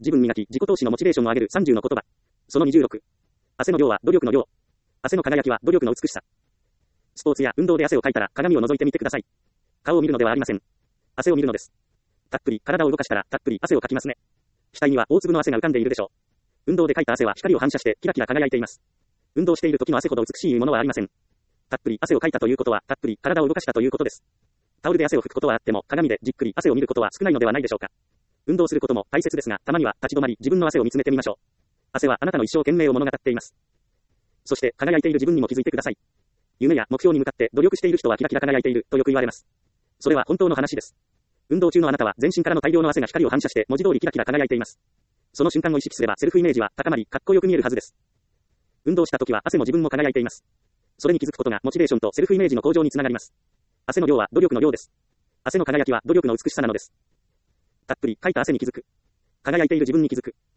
自分磨き、自己投資のモチベーションを上げる30の言葉。その26。汗の量は努力の量。汗の輝きは努力の美しさ。スポーツや運動で汗をかいたら鏡を覗いてみてください。顔を見るのではありません。汗を見るのです。たっぷり体を動かしたらたっぷり汗をかきますね。額には大粒の汗が浮かんでいるでしょう。運動でかいた汗は光を反射してキラキラ輝いています。運動している時の汗ほど美しいものはありません。たっぷり汗をかいたということはたっぷり体を動かしたということです。タオルで汗を拭くことはあっても鏡でじっくり汗を見ることは少ないのではないでしょうか。運動することも大切ですが、たまには立ち止まり自分の汗を見つめてみましょう。汗はあなたの一生懸命を物語っています。そして輝いている自分にも気づいてください。夢や目標に向かって努力している人はキラキラ輝いているとよく言われます。それは本当の話です。運動中のあなたは全身からの大量の汗が光を反射して文字通りキラキラ輝いています。その瞬間を意識すればセルフイメージは高まり、かっこよく見えるはずです。運動した時は汗も自分も輝いています。それに気づくことがモチベーションとセルフイメージの向上につながります。汗の量は努力の量です。汗の輝きは努力の美しさなのです。たっぷりかいた汗に気づく。輝いている自分に気づく。